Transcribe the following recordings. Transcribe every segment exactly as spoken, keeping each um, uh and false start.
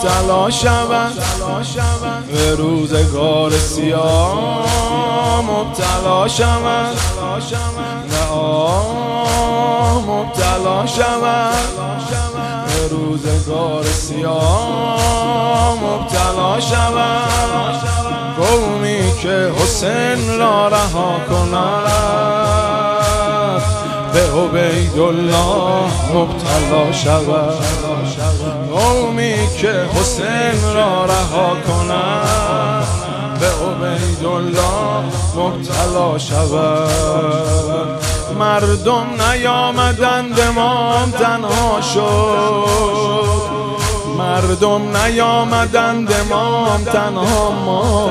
مبتلا شوند به روزگار سیاه مبتلا شوند نه آه مبتلا شوند به روزگار سیاه مبتلا شوند قومی که حسین را رها کند به عبیدالله مبتلا شود قومی که حسین را رها کند به عبیدالله مبتلا شود مردم نیامدند امام تنها شد مردم نیامدند امام تنها ما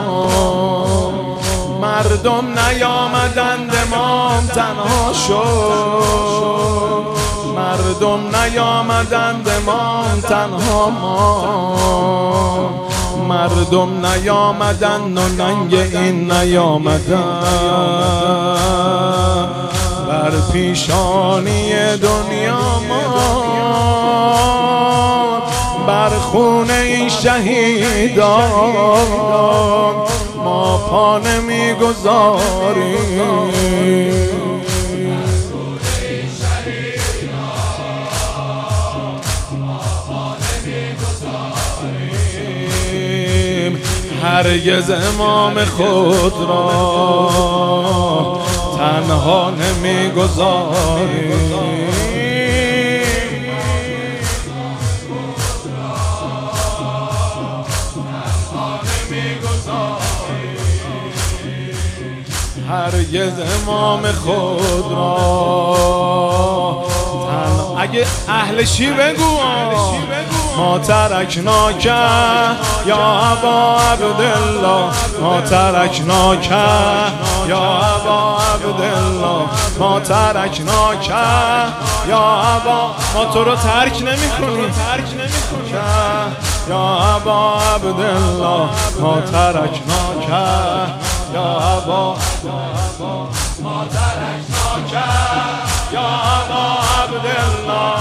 مردم نیامدند امام تنها شد مردم نیامدند امام تنها ما مردم نیامدند و ننگ این نیامدند بر پیشانی دنیا ما بر خون این شهیدان ما پا نمیگذاریم هرگز امام خود را تنها نمیگذاریم هرگز امام خود را تن... اگه اهل شی بگو ما ترکناک یا ابا عبدالله ما ترکناک یا ابا عبدالله ما ترکناک یا ابا ما تو رو ترک نمی کنیم یا ابا عبدالله ما ترکناک یا ابا ما ترکناک یا ابا عبدالله